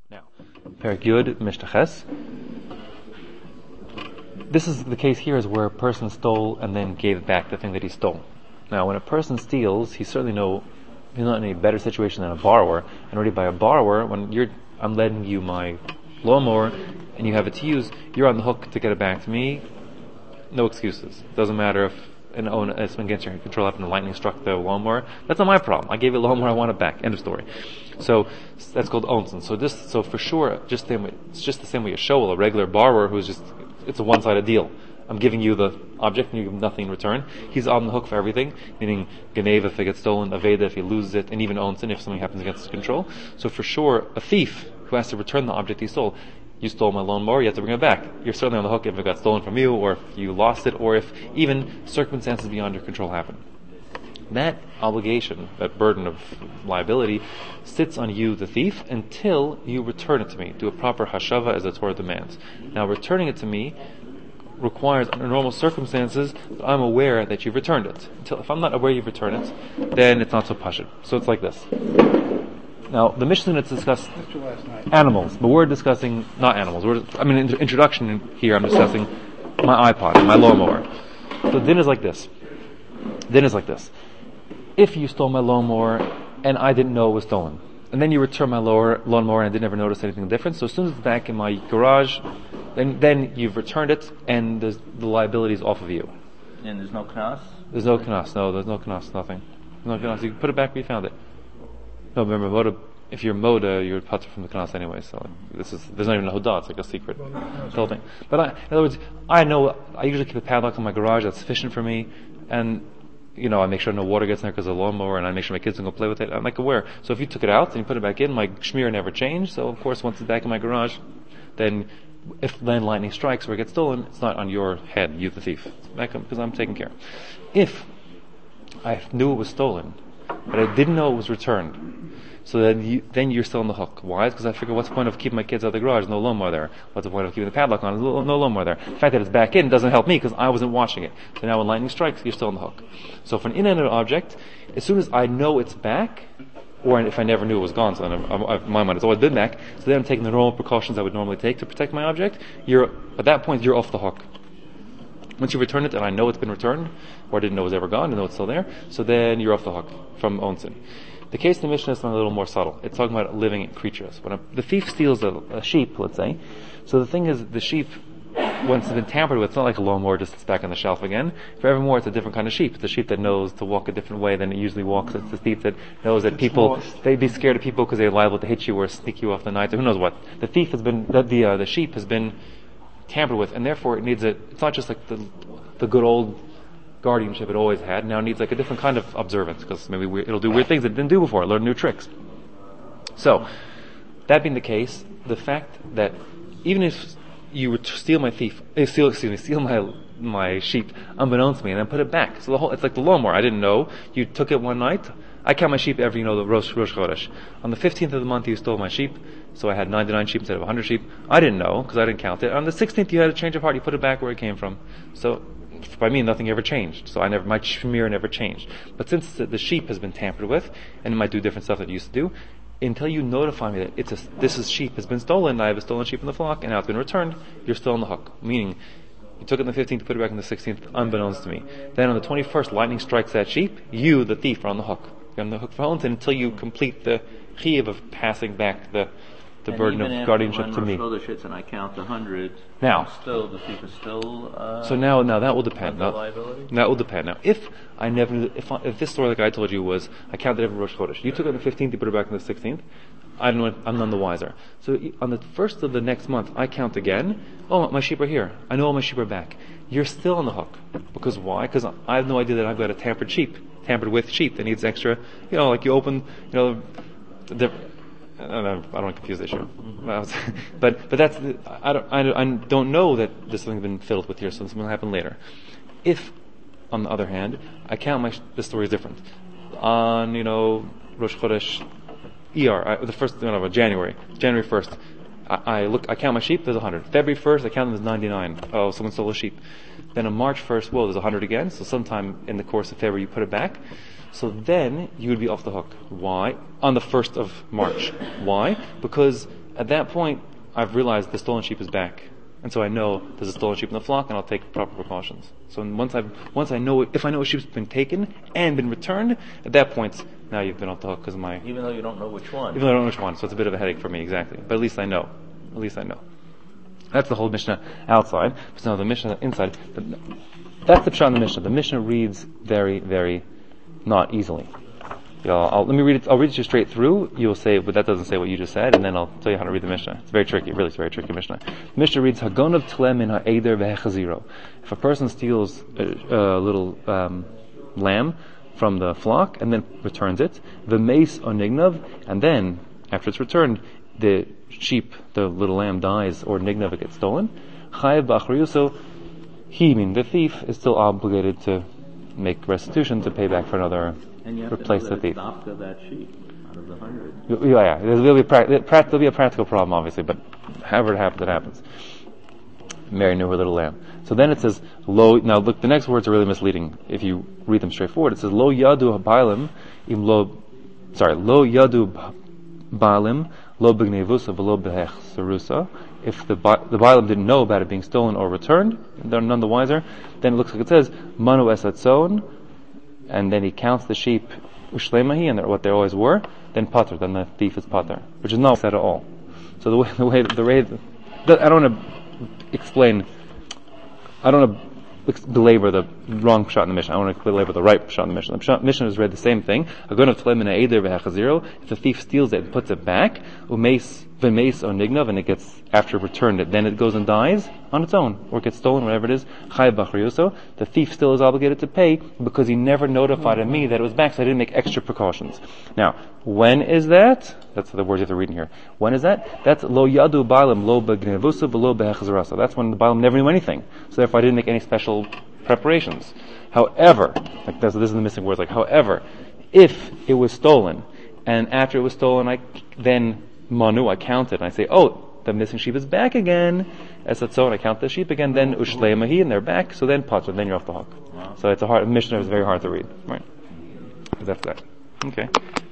Now, Perek Yud, Mishnah Ches. This is the case here is where a person stole and then gave back the thing that he stole. Now, when a person steals, he's not in any better situation than a borrower. And already by a borrower, when I'm lending you my lawnmower and you have it to use, you're on the hook to get it back to me. No excuses. Doesn't matter if it's against your control happened and lightning struck the lawnmower. That's not my problem. I gave you a lawnmower, I want it back. End of story. So that's called onsen. So for sure, it's just the same way a shoel, a regular borrower it's a one-sided deal. I'm giving you the object and you give nothing in return. He's on the hook for everything, meaning Geneva if it gets stolen, Aveda if he loses it, and even onsen if something happens against his control. So for sure, a thief who has to return the object he stole, you stole my lawnmower, you have to bring it back. You're certainly on the hook if it got stolen from you, or if you lost it, or if even circumstances beyond your control happen. That obligation, that burden of liability, sits on you, the thief, until you return it to me. Do a proper hashava as the Torah demands. Now, returning it to me requires, under normal circumstances, that I'm aware that you've returned it. If I'm not aware you've returned it, then it's not so pashut. So it's like this. Now, the Mishnah that's discussed animals, but we're discussing not animals. In the introduction here, I'm discussing my iPod, my lawnmower. So din is like this. If you stole my lawnmower and I didn't know it was stolen, and then you return my lawnmower and I didn't ever notice anything different, so as soon as it's back in my garage, then you've returned it and the liability is off of you. And there's no knas? There's no knas, nothing. No knas, you can put it back where you found it. No, remember, if you're moda, you're putter from the knas anyway, so there's not even a hodah, it's like a secret whole thing. But in other words, I know, I usually keep a padlock in my garage, that's sufficient for me, and I make sure no water gets in there because of the lawnmower, and I make sure my kids don't go play with it. I'm like aware. So if you took it out and you put it back in, my shmir never changed. So of course, once it's back in my garage, then if lightning strikes or it gets stolen, it's not on your head, you the thief. It's back because I'm taking care. If I knew it was stolen, but I didn't know it was returned, so then you're still on the hook. Why? Because I figure, what's the point of keeping my kids out of the garage? No lawnmower there. What's the point of keeping the padlock on? No lawnmower there. The fact that it's back in doesn't help me because I wasn't watching it. So now when lightning strikes, you're still on the hook. So for an inanimate object, as soon as I know it's back, or if I never knew it was gone, so in my mind it's always been back, so then I'm taking the normal precautions I would normally take to protect my object, at that point you're off the hook. Once you return it and I know it's been returned, or I didn't know it was ever gone, I know it's still there, so then you're off the hook from onsen. The case of the Mishnah is a little more subtle. It's talking about living creatures. When the thief steals a sheep, let's say, so the thing is, the sheep, once it's been tampered with, it's not like a lawnmower just sits back on the shelf again. Forevermore, it's a different kind of sheep. It's a sheep that knows to walk a different way than it usually walks. It's the sheep that knows that they'd be scared of people because they're liable to hit you or sneak you off the night, or who knows what. The thief has been, the sheep has been tampered with, and therefore it's not just like the good old guardianship it always had. Now it needs like a different kind of observance, because maybe it'll do weird things it didn't do before, learn new tricks. So, that being the case, the fact that even if you would steal my sheep unbeknownst to me and then put it back, so it's like the lawnmower. I didn't know. You took it one night. I count my sheep every, the Rosh Chodesh. On the 15th of the month you stole my sheep, so I had 99 sheep instead of 100 sheep. I didn't know, because I didn't count it. On the 16th you had a change of heart, you put it back where it came from. So, by me, nothing ever changed. So my shmir never changed. But since the sheep has been tampered with, and it might do different stuff that it used to do, until you notify me that this sheep has been stolen, I have a stolen sheep in the flock, and now it's been returned, you're still on the hook. Meaning, you took it on the 15th, put it back on the 16th, unbeknownst to me. Then on the 21st, lightning strikes that sheep, you, the thief, are on the hook. You're on the hook for onsen until you complete the chiyuv of passing back the burden of guardianship to me. And I count 100. Now, still the thief is still. So now that will depend. Liability? That will depend. Now, if this story like I told you was I counted every Rosh Chodesh, you took it on the 15th, you put it back on the 16th. I'm none the wiser. So on the first of the next month, I count again. Oh, my sheep are here. I know all my sheep are back. You're still on the hook. Because why? Because I have no idea that I've got a tampered with sheep that needs extra. Like you open, I don't want to confuse the issue. But that's I don't know that there's something been filled with here, so something will happen later. If, on the other hand, I count the story is different. On Rosh Chodesh the first January 1st, I count my sheep. There's 100. February 1st, I count them. There's 99. Oh, someone stole a sheep. Then on March 1st, there's 100 again. So sometime in the course of February, you put it back. So then you would be off the hook. Why? On the 1st of March. Why? Because at that point, I've realized the stolen sheep is back. And so I know there's a stolen sheep in the flock, and I'll take proper precautions. So once I know, if I know a sheep's been taken and been returned, at that point, now you've been off the hook because of my... Even though you don't know which one. Even though I don't know which one, so it's a bit of a headache for me, exactly. But at least I know. At least I know. That's the whole Mishnah outside. But now the Mishnah inside, that's the pshat in the Mishnah. The Mishnah reads very, very not easily. Let me read it. I'll read it to you straight through. You'll say, but that doesn't say what you just said, and then I'll tell you how to read the Mishnah. It's very tricky. Really, it's a very tricky Mishnah. The Mishnah reads, Hagonav tlem in ha'eder v'hechaziro. If a person steals a little lamb from the flock and then returns it, v'meis onignav, and then after it's returned, the sheep, the little lamb dies, or nignav, it gets stolen. Chayav b'achriyuso, the thief is still obligated to make restitution to pay back for another. And you have Replace to know the thief. Of that sheep out of the 100. Yeah. There'll be a practical problem, obviously, but however it happens, it happens. Mary knew her little lamb. So then it says, lo, now look, the next words are really misleading if you read them straightforward. It says, lo yadu ba'alim, lo yadu ba'alim, lo b'gnevusa, v'lo b'hech sarusa. If the ba'alim didn't know about it being stolen or returned, they're none the wiser, then it looks like it says, manu esatzon, and then he counts the sheep ushlemahi, and what they always were, then pater, then the thief is pater, which is not said at all. So the way I don't want to explain, I don't want to belabor the wrong pshat in the Mishnah. I want to belabor the right pshat in the Mishnah. The Mishnah has read the same thing. If the thief steals it and puts it back, v'meis onignav, and it gets, after returned it, then it goes and dies on its own, or it gets stolen, whatever it is, chayav b'achriyuso, the thief still is obligated to pay because he never notified me that it was back, so I didn't make extra precautions. Now, when is that? That's the words you have to read in here. When is that? That's lo yadu ba'alim lo b'gnevusa v'lo b'hechazarasa. That's when the ba'alim never knew anything. So therefore I didn't make any special preparations. However, this is the missing words, however, if it was stolen, and after it was stolen, I counted, and I say, the missing sheep is back again, as it's so, and I count the sheep again, then ushlemahi, and they're back, so then pater, then you're off the hook. Wow. So it's Mishnah is very hard to read, right? That's that. Okay.